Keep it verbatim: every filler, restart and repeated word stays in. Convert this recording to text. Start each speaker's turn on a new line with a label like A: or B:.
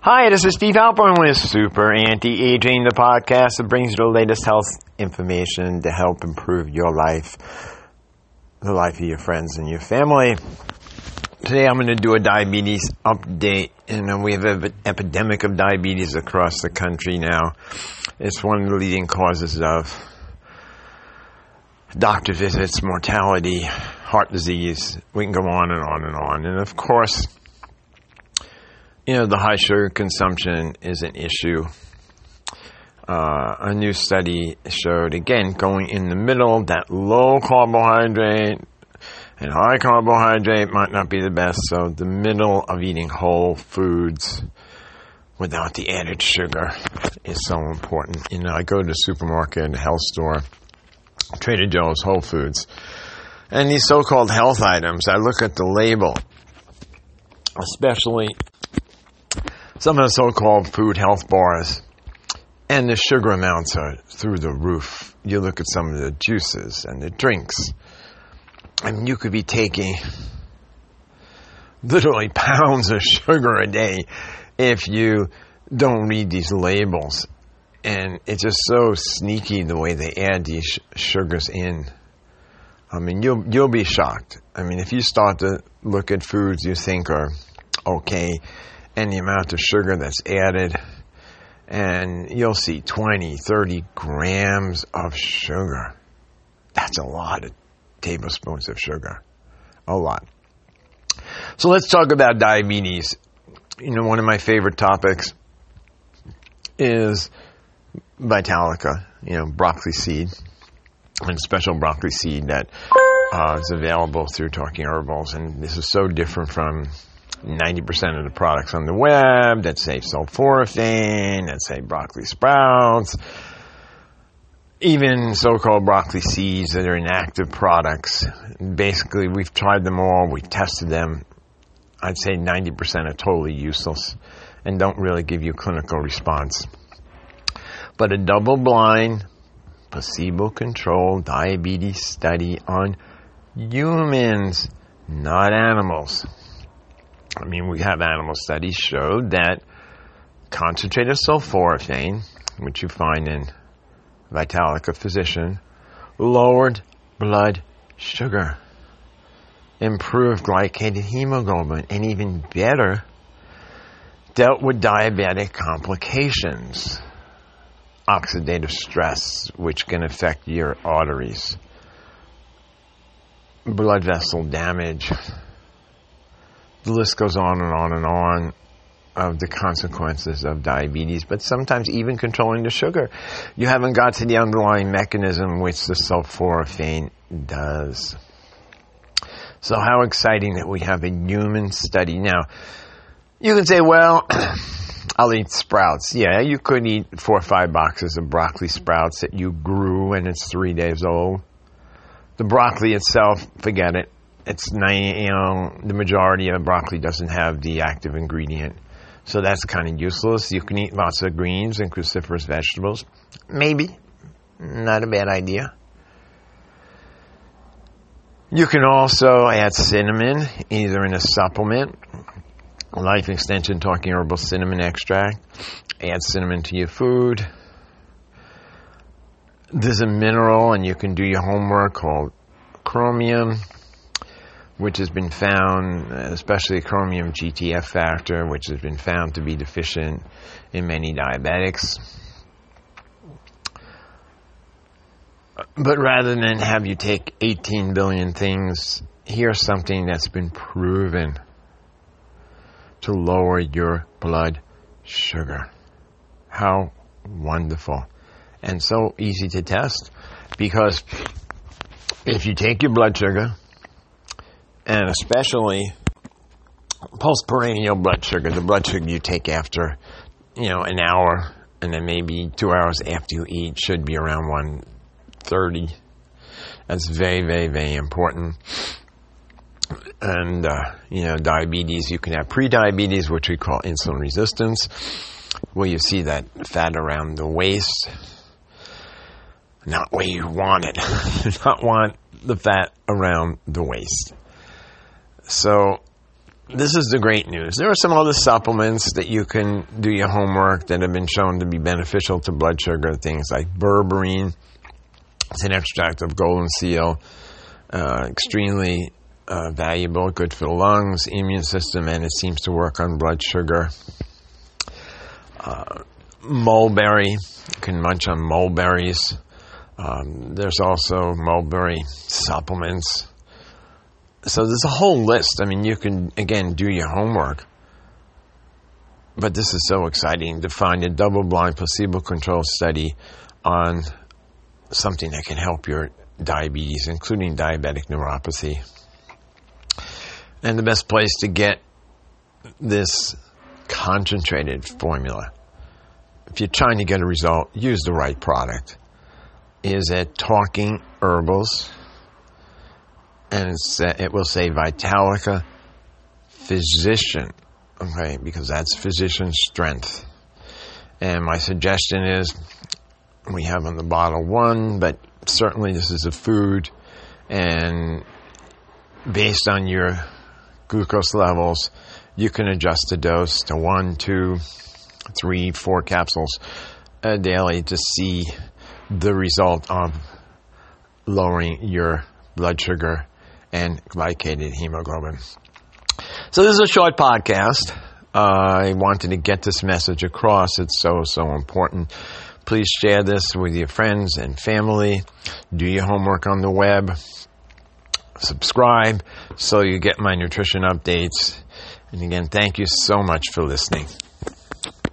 A: Hi, this is Steve Halpern with Super Anti-Aging, the podcast that brings you the latest health information to help improve your life, the life of your friends and your family. Today I'm going to do a diabetes update, and we have an epidemic of diabetes across the country now. It's one of the leading causes of doctor visits, mortality, heart disease. We can go on and on and on. And of course, you know, the high sugar consumption is an issue. Uh, a new study showed, again, going in the middle, that low carbohydrate and high carbohydrate might not be the best. So the middle of eating whole foods without the added sugar is so important. You know, I go to the supermarket, the health store, Trader Joe's, Whole Foods, and these so-called health items, I look at the label, especially some of the so-called food health bars, and the sugar amounts are through the roof. You look at some of the juices and the drinks, and you could be taking literally pounds of sugar a day if you don't read these labels. And it's just so sneaky the way they add these sh- sugars in. I mean, you'll you'll be shocked. I mean, if you start to look at foods you think are okay, and the amount of sugar that's added, and you'll see twenty, thirty grams of sugar. That's a lot of tablespoons of sugar. A lot. So let's talk about diabetes. You know, one of my favorite topics is Vitalica, you know, broccoli seed, and special broccoli seed that uh, is available through Talking Herbals. And this is so different from ninety percent of the products on the web that say sulforaphane, that say broccoli sprouts, even so-called broccoli seeds that are inactive products. Basically, we've tried them all, we've tested them. I'd say ninety percent are totally useless and don't really give you clinical response. But a double-blind, placebo-controlled diabetes study on humans, not animals. I mean, we have animal studies showed that concentrated sulforaphane, which you find in Vitalica Physician, lowered blood sugar, improved glycated hemoglobin, and even better, dealt with diabetic complications, oxidative stress, which can affect your arteries, blood vessel damage. The list goes on and on and on of the consequences of diabetes, but sometimes even controlling the sugar. You haven't got to the underlying mechanism which the sulforaphane does. So how exciting that we have a human study. Now, you can say, well, I'll eat sprouts. Yeah, you could eat four or five boxes of broccoli sprouts that you grew and it's three days old. The broccoli itself, forget it. It's, you know, the majority of broccoli doesn't have the active ingredient. So that's kind of useless. You can eat lots of greens and cruciferous vegetables. Maybe. Not a bad idea. You can also add cinnamon, either in a supplement, Life Extension Talking Herbal Cinnamon Extract. Add cinnamon to your food. There's a mineral, and you can do your homework, called chromium, which has been found, especially chromium G T F factor, which has been found to be deficient in many diabetics. But rather than have you take eighteen billion things, here's something that's been proven to lower your blood sugar. How wonderful. And so easy to test, because if you take your blood sugar, and especially postprandial blood sugar, the blood sugar you take after, you know, an hour, and then maybe two hours after you eat, should be around one thirty. That's very, very, very important. And, uh, you know, diabetes, you can have pre-diabetes, which we call insulin resistance, where you see that fat around the waist, not where you want it. You not want the fat around the waist. So this is the great news. There are some other supplements that you can do your homework that have been shown to be beneficial to blood sugar, things like berberine. It's an extract of golden seal, uh, extremely uh, valuable, good for the lungs, immune system, and it seems to work on blood sugar. Uh, mulberry, you can munch on mulberries. Um, there's also mulberry supplements. So there's a whole list. I mean, you can, again, do your homework. But this is so exciting to find a double-blind, placebo-controlled study on something that can help your diabetes, including diabetic neuropathy. And the best place to get this concentrated formula, if you're trying to get a result, use the right product, is at Talking Herbals. And it's, uh, it will say Vitalica Physician, okay, because that's physician strength. And my suggestion is, we have on the bottle one, but certainly this is a food, and based on your glucose levels, you can adjust the dose to one, two, three, four capsules a daily to see the result of lowering your blood sugar and glycated hemoglobin. So this is a short podcast. Uh, I wanted to get this message across. It's so, so important. Please share this with your friends and family. Do your homework on the web. Subscribe so you get my nutrition updates. And again, thank you so much for listening.